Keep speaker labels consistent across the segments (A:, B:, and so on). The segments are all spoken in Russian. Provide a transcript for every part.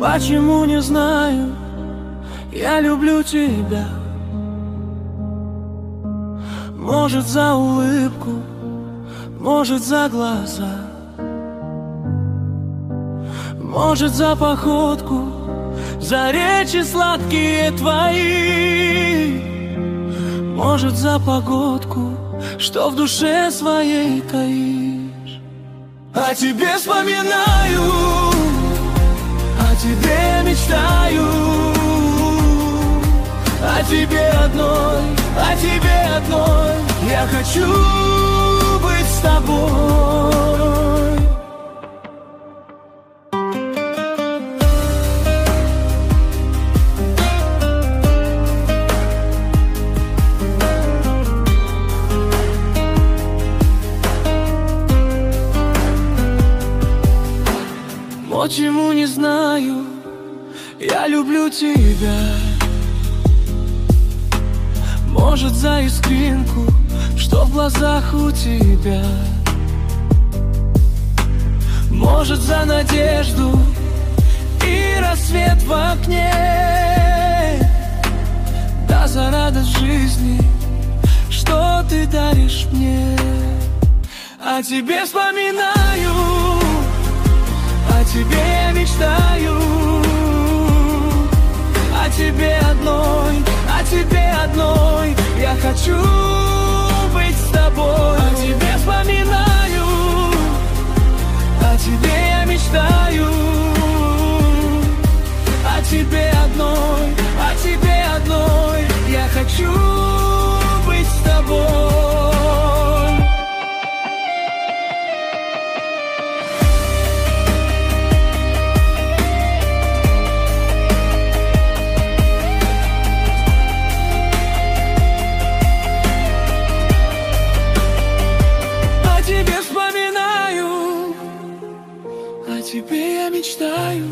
A: Почему не знаю, я люблю тебя. Может, за улыбку, может, за глаза, может, за походку, за речи сладкие твои, может, за погодку, что в душе своей таишь. О тебе вспоминаю, о тебе мечтаю, о тебе одной, о тебе одной. Я хочу быть с тобой. Почему не знаю, я люблю тебя. Может, за искринку, что в глазах у тебя, может, за надежду и рассвет в окне, да за радость жизни, что ты даришь мне. О тебе вспоминаю, о тебе я мечтаю, о тебе одной, о тебе одной. Я хочу быть с тобой. О тебе вспоминаю, о тебе я мечтаю, о тебе одной, о тебе одной. Я хочу быть с тобой. О тебе я мечтаю,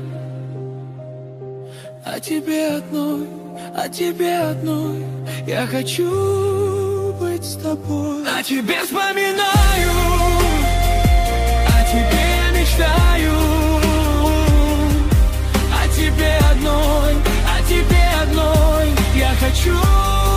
A: о тебе одной, о тебе одной. Я хочу быть с тобой. О тебе вспоминаю, о тебе я мечтаю, о тебе одной, о тебе одной. Я хочу